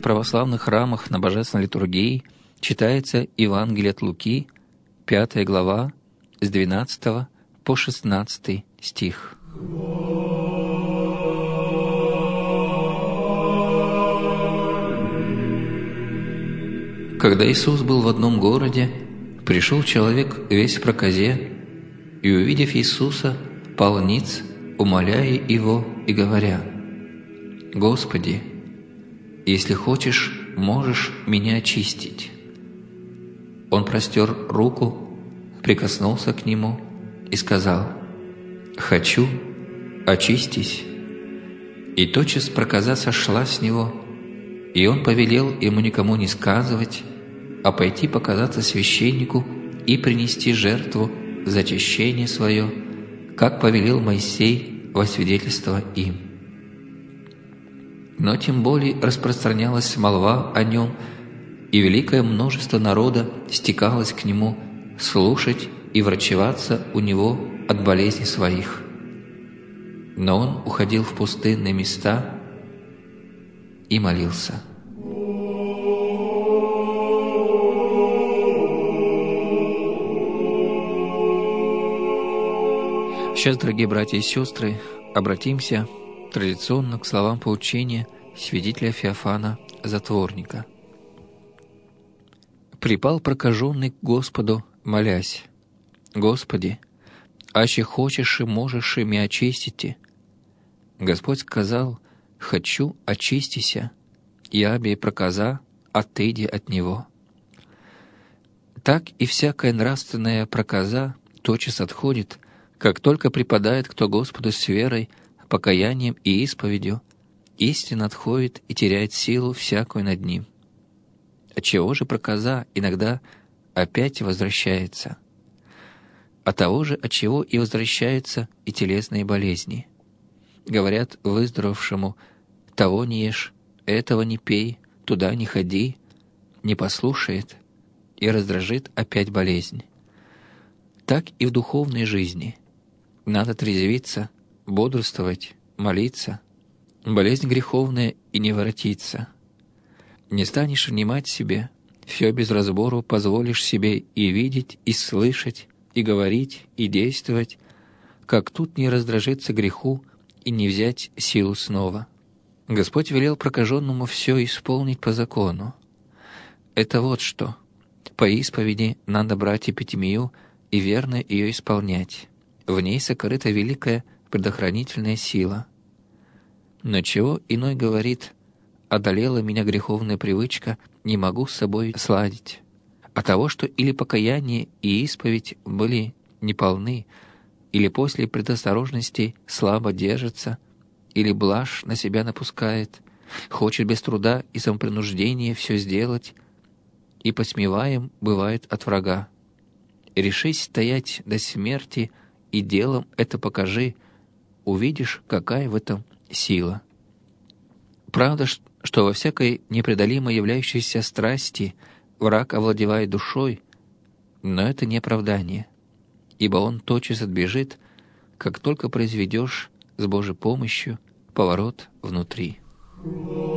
православных храмах на Божественной литургии читается Евангелие от Луки, 5 глава, с 12 по 16 стих. Когда Иисус был в одном городе, пришел человек весь в проказе, и, увидев Иисуса, пал ниц, умоляя Его и говоря: «Господи, если хочешь, можешь меня очистить». Он простер руку, прикоснулся к нему и сказал: «Хочу, очистись». И тотчас проказа сошла с него, и он повелел ему никому не сказывать, а пойти показаться священнику и принести жертву за очищение свое, как повелел Моисей во свидетельство им. Но тем более распространялась молва о нем, и великое множество народа стекалось к нему слушать и врачеваться у него от болезней своих. Но он уходил в пустынные места и молился. Сейчас, дорогие братья и сестры, обратимся традиционно к словам поучения святителя Феофана Затворника. «Припал прокаженный к Господу, молясь: Господи, аще хочешь и можешь и меня очистите. Господь сказал: хочу, очистися, ябе проказа, отыди от него. Так и всякая нравственная проказа тотчас отходит, как только припадает кто Господу с верой, покаянием и исповедью, истина отходит и теряет силу всякую над ним. Отчего же проказа иногда опять возвращается? От того же, отчего и возвращаются и телесные болезни. Говорят выздоровевшему: того не ешь, этого не пей, туда не ходи, не послушает, и раздражит опять болезнь. Так и в духовной жизни. Надо трезвиться, бодрствовать, молиться. Болезнь греховная и не воротится. Не станешь внимать себе, все без разбору позволишь себе и видеть, и слышать, и говорить, и действовать, как тут не раздражиться греху и не взять силу снова. Господь велел прокаженному все исполнить по закону. Это вот что. По исповеди надо брать эпитемию и верно ее исполнять. В ней сокрыта великая предохранительная сила. Но чего иной говорит: одолела меня греховная привычка, не могу с собой сладить. От того, что или покаяние и исповедь были неполны, или после предосторожности слабо держится, или блажь на себя напускает, хочет без труда и самопринуждения все сделать, и посмеваем бывает от врага. Решись стоять до смерти, и делом это покажи, увидишь, какая в этом сила. Правда, что во всякой непреодолимо являющейся страсти враг овладевает душой, но это не оправдание, ибо он тотчас отбежит, как только произведешь с Божьей помощью поворот внутри.